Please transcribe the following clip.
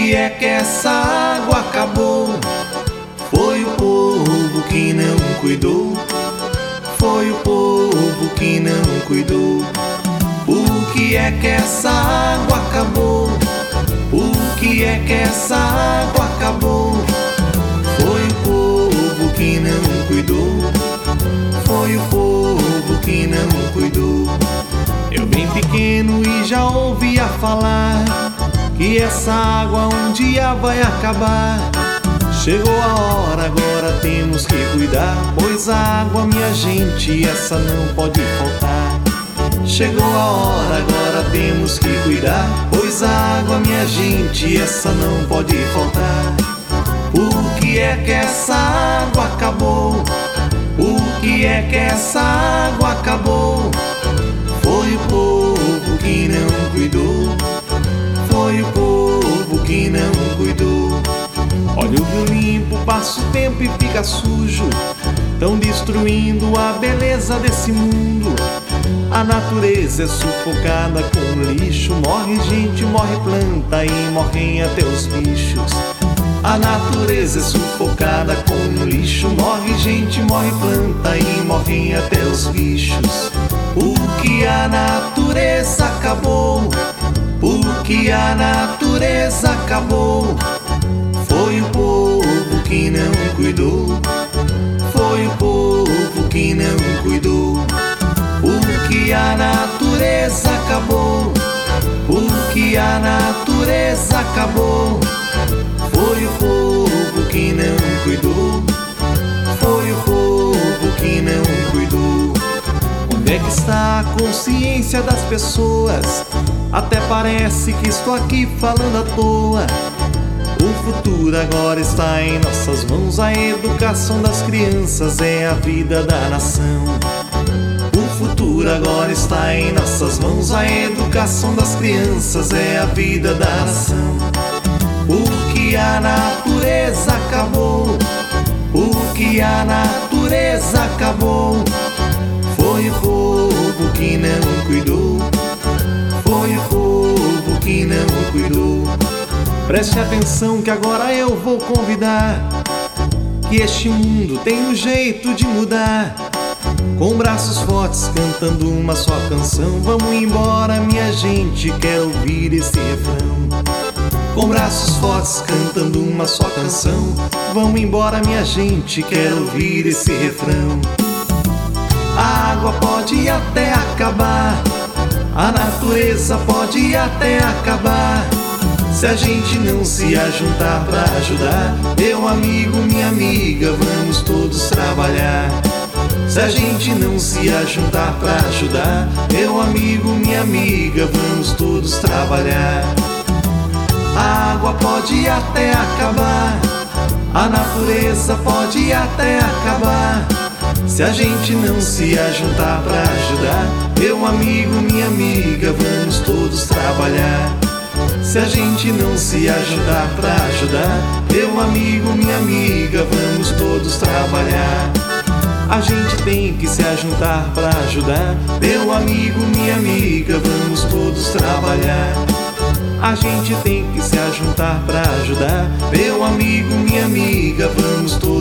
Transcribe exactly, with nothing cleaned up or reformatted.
que é que essa água acabou? Foi o povo que não cuidou. Foi o povo que não cuidou. Por que é que essa água acabou? Por que é que essa água acabou? Foi o povo que não cuidou. Foi o povo que não cuidou. Eu bem pequeno e já ouvia falar que essa água um dia vai acabar. Chegou a hora, agora temos que cuidar, pois a água, minha gente, essa não pode faltar. Chegou a hora, agora temos que cuidar, pois a água, minha gente, essa não pode faltar. Por que é que essa água acabou? Por que é que essa água acabou? Foi o povo que não cuidou. Foi o povo que não cuidou. Olha o rio limpo, passa o tempo e fica sujo. Tão destruindo a beleza desse mundo. A natureza é sufocada com lixo. Morre gente, morre planta e morrem até os bichos. A natureza é sufocada com lixo. Morre gente, morre planta e morrem até os bichos. Porque a natureza acabou. Porque a natureza acabou. Foi o povo que não cuidou. Foi o povo que não cuidou. Porque a natureza acabou. Porque a natureza acabou. Foi o povo que não cuidou. Foi o povo que não cuidou. Onde é que está a consciência das pessoas? Até parece que estou aqui falando à toa. O futuro agora está em nossas mãos. A educação das crianças é a vida da nação. O futuro agora está em nossas mãos. A educação das crianças é a vida da nação. Porque a natureza acabou. Porque a natureza acabou. Foi o povo que não cuidou. Foi o povo que não cuidou. Preste atenção que agora eu vou convidar, que este mundo tem um jeito de mudar. Com braços fortes cantando uma só canção. Vamos embora, minha gente, quero ouvir esse refrão. Com braços fortes cantando uma só canção. Vamos embora, minha gente, quero ouvir esse refrão. A água pode até acabar, a natureza pode até acabar, se a gente não se ajuntar pra ajudar. Meu amigo, minha amiga, vamos todos trabalhar. Se a gente não se ajuntar pra ajudar. Meu amigo, minha amiga, vamos todos trabalhar. A água pode até acabar, a natureza pode até acabar, se a gente não se ajuntar pra ajudar. Meu amigo, minha amiga, vamos todos trabalhar. Se a gente não se ajudar pra ajudar. Meu amigo, minha amiga, vamos todos trabalhar. A gente tem que se ajuntar pra ajudar. Meu amigo, minha amiga, vamos todos trabalhar. A gente tem que se ajuntar pra ajudar. Meu amigo, minha amiga, vamos todos